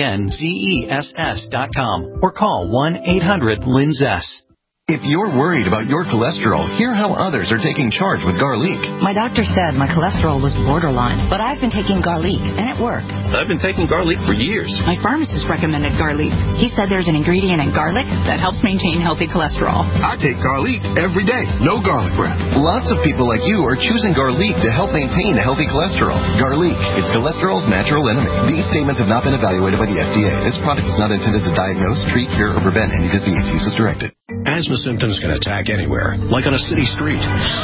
LINZESS.com. Or call 1-800-LINZESS. If you're worried about your cholesterol, hear how others are taking charge with Garlic. My doctor said my cholesterol was borderline, but I've been taking Garlic, and it works. I've been taking Garlic for years. My pharmacist recommended Garlic. He said there's an ingredient in garlic that helps maintain healthy cholesterol. I take Garlic every day. No garlic breath. Lots of people like you are choosing Garlic to help maintain a healthy cholesterol. Garlic, it's cholesterol's natural enemy. These statements have not been evaluated by the FDA. This product is not intended to diagnose, treat, cure, or prevent any disease. Use as directed. Asthma symptoms can attack anywhere, like on a city street.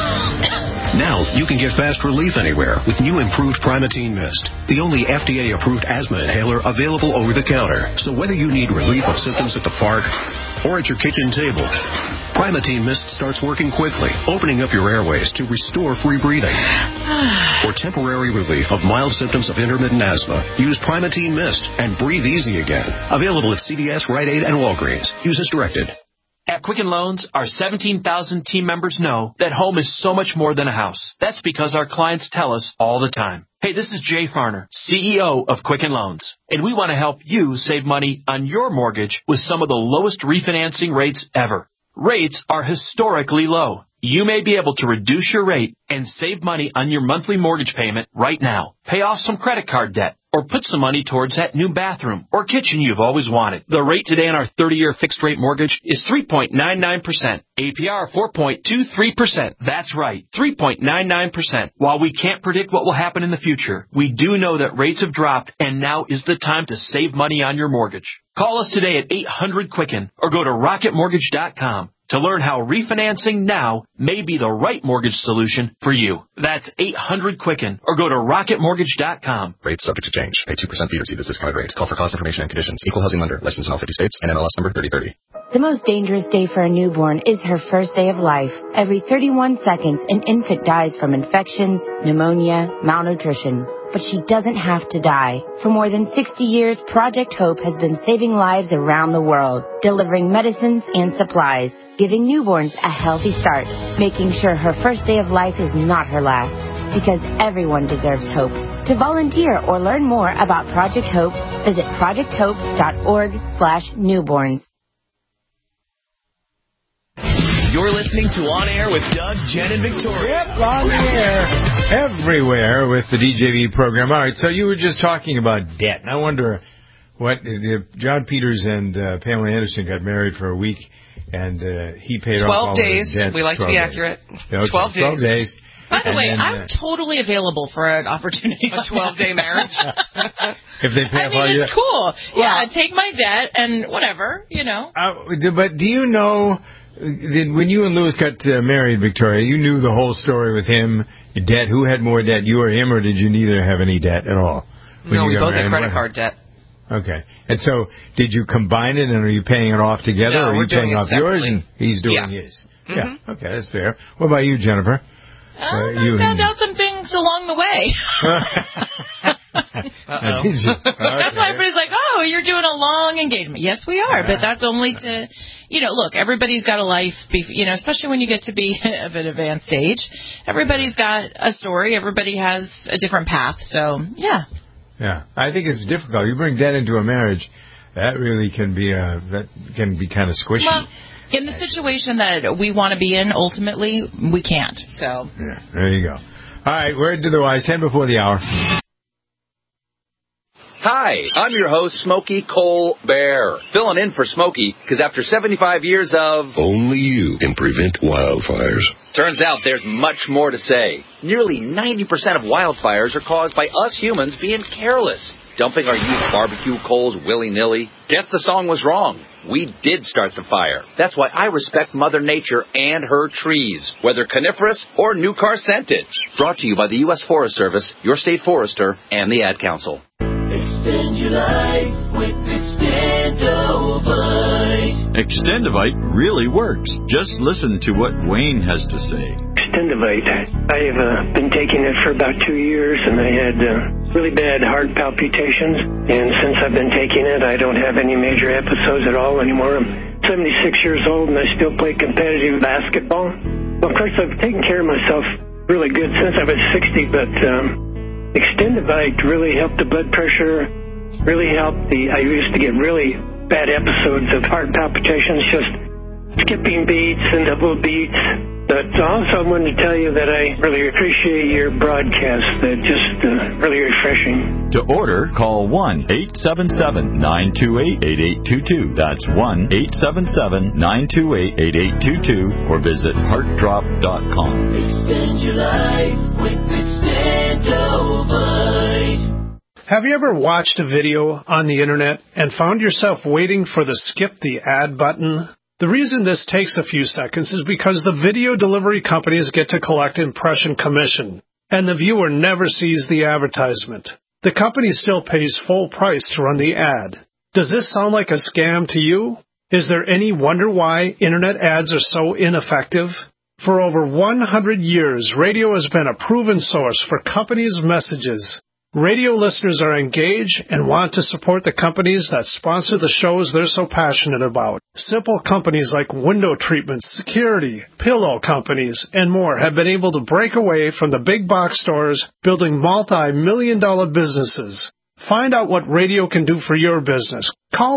Now you can get fast relief anywhere with new improved Primatene Mist, the only FDA-approved asthma inhaler available over the counter. So whether you need relief of symptoms at the park or at your kitchen table, Primatene Mist starts working quickly, opening up your airways to restore free breathing. For temporary relief of mild symptoms of intermittent asthma, use Primatene Mist and breathe easy again. Available at CVS, Rite Aid, and Walgreens. Use as directed. At Quicken Loans, our 17,000 team members know that home is so much more than a house. That's because our clients tell us all the time. Hey, this is Jay Farner, CEO of Quicken Loans, and we want to help you save money on your mortgage with some of the lowest refinancing rates ever. Rates are historically low. You may be able to reduce your rate and save money on your monthly mortgage payment right now. Pay off some credit card debt or put some money towards that new bathroom or kitchen you've always wanted. The rate today on our 30-year fixed-rate mortgage is 3.99%. APR 4.23%. That's right, 3.99%. While we can't predict what will happen in the future, we do know that rates have dropped, and now is the time to save money on your mortgage. Call us today at 800-QUICKEN or go to rocketmortgage.com to learn how refinancing now may be the right mortgage solution for you. That's 800-QUICKEN or go to rocketmortgage.com. Rates subject to change. Pay 2% fee to receive this discounted rate. Call for cost information and conditions. Equal housing lender. Licensed in all 50 states. And NMLS number 3030. The most dangerous day for a newborn is her first day of life. Every 31 seconds, an infant dies from infections, pneumonia, malnutrition. But she doesn't have to die. For more than 60 years, Project Hope has been saving lives around the world, delivering medicines and supplies, giving newborns a healthy start, making sure her first day of life is not her last. Because everyone deserves hope. To volunteer or learn more about Project Hope, visit projecthope.org/newborns. You're listening to On Air with Doug, Jen, and Victoria. Yep, on the air everywhere with the DJV program. All right, so you were just talking about debt. And I wonder what if John Peters and Pamela Anderson got married for a week and he paid off all 12 days. His debts. We like to be accurate. Okay, 12 days. 12 days. By the way, then, I'm totally available for an opportunity. A 12-day marriage. If they pay off all your it's cool. Yeah, take my debt and whatever, you know. But do you know... when you and Louis got married, Victoria, you knew the whole story with him, your debt, who had more debt, you or him, or did you neither have any debt at all? No, we both had credit card debt. Okay. And so, did you combine it, and are you paying it off together, no, or are you paying off separately. yours, and he's doing his? Mm-hmm. Yeah, okay, that's fair. What about you, Jennifer? I found out some things along the way. That's why everybody's like, oh, you're doing a long engagement. Yes, we are, but that's only to, look, everybody's got a life, especially when you get to be of an advanced age. Everybody's got a story. Everybody has a different path. So, yeah. Yeah, I think it's difficult. You bring debt into a marriage, that really can be kind of squishy. Well, in the situation that we want to be in, ultimately, we can't. So. Yeah, there you go. All right, word to the wise, 10 before the hour. Hi, I'm your host, Smokey Colbert, filling in for Smokey, because after 75 years of... Only you can prevent wildfires. Turns out there's much more to say. Nearly 90% of wildfires are caused by us humans being careless, dumping our used barbecue coals willy-nilly. Guess the song was wrong. We did start the fire. That's why I respect Mother Nature and her trees, whether coniferous or new car scented. Brought to you by the U.S. Forest Service, your state forester, and the Ad Council. Extend your life with Extendovite. Extendivite really works. Just listen to what Wayne has to say. Extendivite. I have been taking it for about 2 years, and I had really bad heart palpitations. And since I've been taking it, I don't have any major episodes at all anymore. I'm 76 years old, and I still play competitive basketball. Well, of course, I've taken care of myself really good since I was 60, but Extendivite really helped the blood pressure, really helped I used to get really bad episodes of heart palpitations, just skipping beats and double beats. But also I wanted to tell you that I really appreciate your broadcast. They're just really refreshing. To order, call 1-877-928-8822. That's 1-877-928-8822 or visit heartdrop.com. Extend your life with Extendivite. Have you ever watched a video on the internet and found yourself waiting for the skip the ad button? The reason this takes a few seconds is because the video delivery companies get to collect impression commission, and the viewer never sees the advertisement. The company still pays full price to run the ad. Does this sound like a scam to you? Is there any wonder why internet ads are so ineffective? For over 100 years, radio has been a proven source for companies' messages. Radio listeners are engaged and want to support the companies that sponsor the shows they're so passionate about. Simple companies like window treatments, security, pillow companies, and more have been able to break away from the big box stores, building multi-million-dollar businesses. Find out what radio can do for your business. Call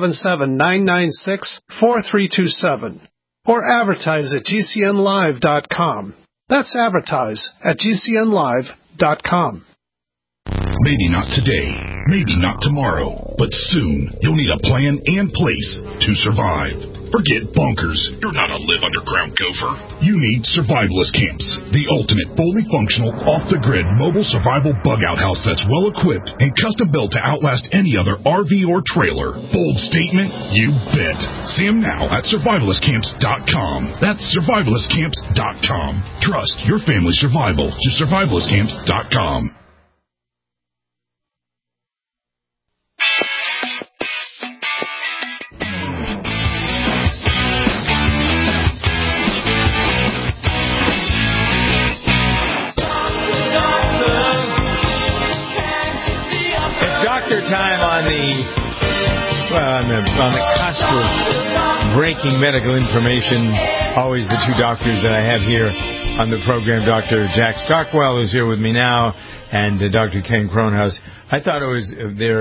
877-996-4327 or advertise at GCNlive.com. That's advertise at GCNlive.com. Maybe not today, maybe not tomorrow, but soon you'll need a plan and place to survive. Forget bunkers. You're not a live underground gopher. You need Survivalist Camps, the ultimate fully functional, off-the-grid mobile survival bug-out house that's well-equipped and custom-built to outlast any other RV or trailer. Bold statement? You bet. See them now at survivalistcamps.com. That's survivalistcamps.com. Trust your family's survival to survivalistcamps.com. Time on the cusp of breaking medical information. Always the two doctors that I have here on the program, Dr. Jack Stockwell, who's here with me now, and Dr. Ken Kronhaus. I thought it was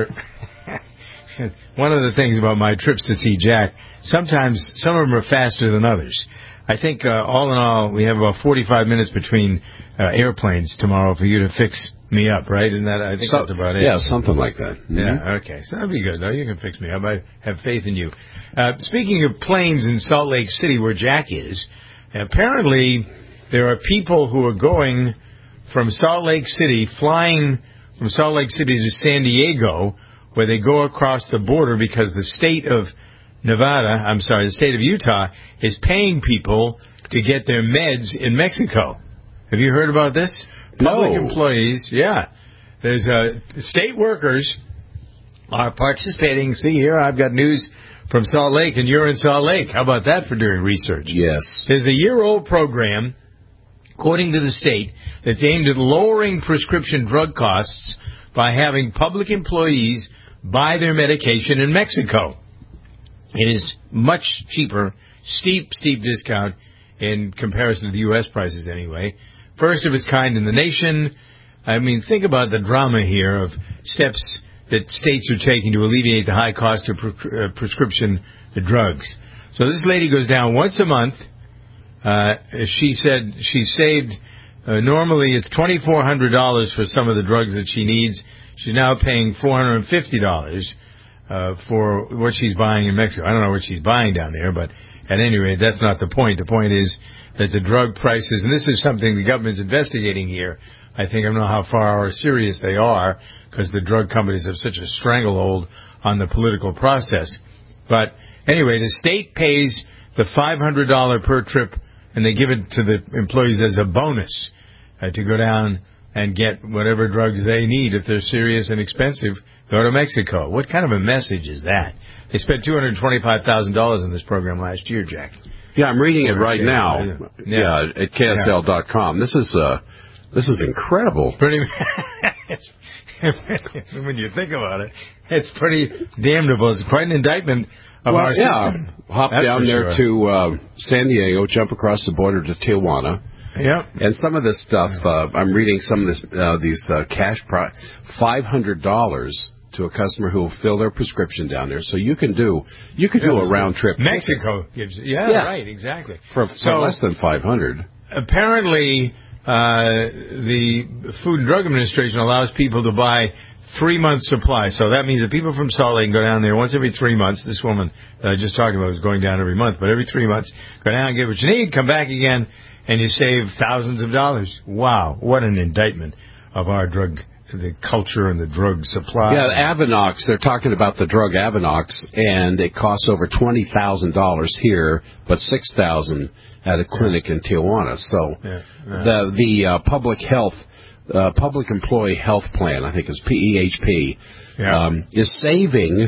one of the things about my trips to see Jack, sometimes some of them are faster than others. I think all in all, we have about 45 minutes between airplanes tomorrow for you to fix me up, right? Isn't that? I think that's about it. Yeah, something like that. Mm-hmm. Yeah, okay. So that'd be good, though. You can fix me up. I have faith in you. Speaking of planes in Salt Lake City, where Jack is, apparently there are people who are going from Salt Lake City, flying from Salt Lake City to San Diego, where they go across the border because the state of the state of Utah is paying people to get their meds in Mexico. Have you heard about this? Public employees, yeah. There's state workers are participating. See here, I've got news from Salt Lake, and you're in Salt Lake. How about that for doing research? Yes. There's a year-old program, according to the state, that's aimed at lowering prescription drug costs by having public employees buy their medication in Mexico. It is much cheaper, steep discount in comparison to the U.S. prices anyway. First of its kind in the nation. I mean, think about the drama here of steps that states are taking to alleviate the high cost of prescription drugs. So this lady goes down once a month. She said she saved, normally it's $2,400 for some of the drugs that she needs. She's now paying $450 for what she's buying in Mexico. I don't know what she's buying down there, but at any rate, that's not the point. The point is that the drug prices, and this is something the government's investigating here. I think I don't know how far or serious they are, because the drug companies have such a stranglehold on the political process. But anyway, the state pays the $500 per trip, and they give it to the employees as a bonus to go down and get whatever drugs they need. If they're serious and expensive, go to Mexico. What kind of a message is that? They spent $225,000 in this program last year, Jack. Yeah, I'm reading it right now. Yeah, at KSL.com. This is incredible. Pretty. When you think about it, it's pretty damnable. It's quite an indictment of our system. Hop down there to San Diego, jump across the border to Tijuana. Yep. And some of this stuff, I'm reading some of these cash $500 to a customer who will fill their prescription down there. So you can do a round trip. Mexico gives right, exactly. For less than $500. Apparently, the Food and Drug Administration allows people to buy 3 months supply. So that means that people from Salt Lake can go down there once every 3 months. This woman that I just talked about was going down every month, but every 3 months, go down and get what you need, come back again, and you save thousands of dollars. Wow, what an indictment of our the culture and the drug supply. Yeah, Avenox, they're talking about the drug Avenox, and it costs over $20,000 here, but $6,000 at a clinic in Tijuana. So the Public Employee Health Plan, I think it's PEHP, is saving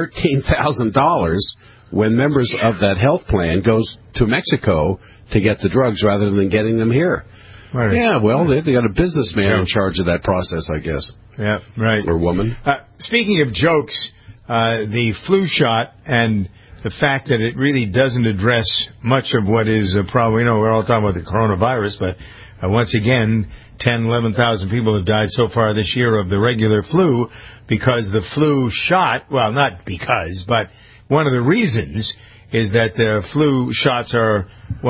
$13,000 when members of that health plan goes to Mexico to get the drugs rather than getting them here. Right. Yeah, well, they got a businessman in charge of that process, I guess. Yeah, right. Or woman. Speaking of jokes, the flu shot and the fact that it really doesn't address much of what is a problem. We're all talking about the coronavirus, but once again, 10,000, 11,000 people have died so far this year of the regular flu because the flu shot, well, not because, but one of the reasons is that the flu shots are,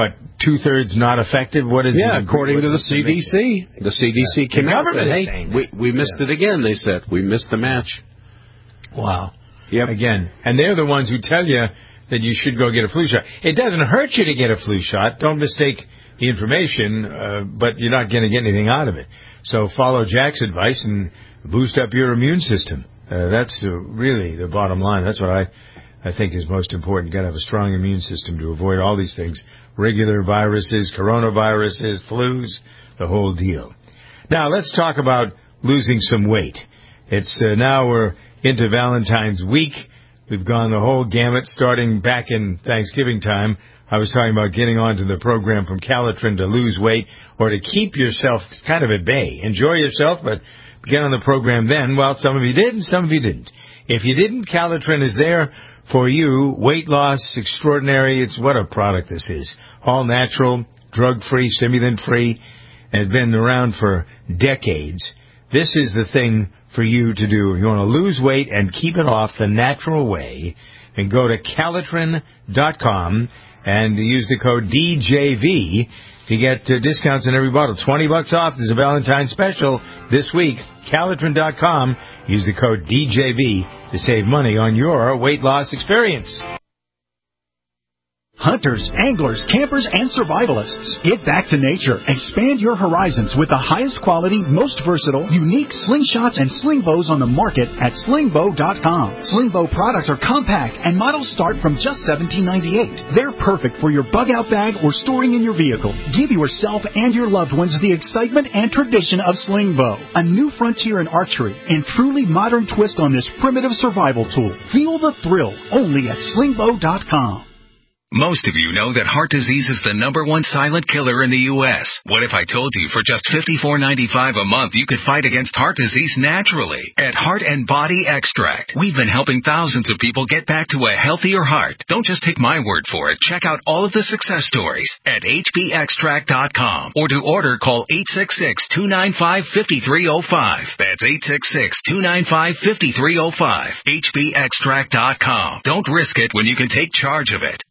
2/3 not effective? What is it? According to the CDC. The CDC came out and said, hey, we missed it again, they said. We missed the match. Wow. Yep. Again. And they're the ones who tell you that you should go get a flu shot. It doesn't hurt you to get a flu shot. Don't mistake the information, but you're not going to get anything out of it. So follow Jack's advice and boost up your immune system. That's really the bottom line. That's what I think is most important. You've got to have a strong immune system to avoid all these things. Regular viruses, coronaviruses, flus, the whole deal. Now, let's talk about losing some weight. It's now we're into Valentine's week. We've gone the whole gamut starting back in Thanksgiving time. I was talking about getting onto the program from Calitrin to lose weight or to keep yourself kind of at bay. Enjoy yourself, but get on the program then. Well, some of you did and some of you didn't. If you didn't, Calitrin is there for you. Weight loss extraordinary. It's what a product this is. All natural, drug-free, stimulant-free, and has been around for decades. This is the thing for you to do. If you want to lose weight and keep it off the natural way, then go to Calitrin.com and use the code DJV to get discounts on every bottle. $20 off. There's a Valentine's special this week. Calitrin.com. Use the code DJV to save money on your weight loss experience. Hunters, anglers, campers, and survivalists. Get back to nature. Expand your horizons with the highest quality, most versatile, unique slingshots and sling bows on the market at slingbow.com. Slingbow products are compact and models start from just $17.98. They're perfect for your bug-out bag or storing in your vehicle. Give yourself and your loved ones the excitement and tradition of Slingbow, a new frontier in archery and truly modern twist on this primitive survival tool. Feel the thrill only at slingbow.com. Most of you know that heart disease is the #1 silent killer in the U.S. What if I told you for just $54.95 a month you could fight against heart disease naturally? At Heart and Body Extract, we've been helping thousands of people get back to a healthier heart. Don't just take my word for it. Check out all of the success stories at hbextract.com. Or to order, call 866-295-5305. That's 866-295-5305. hbextract.com. Don't risk it when you can take charge of it.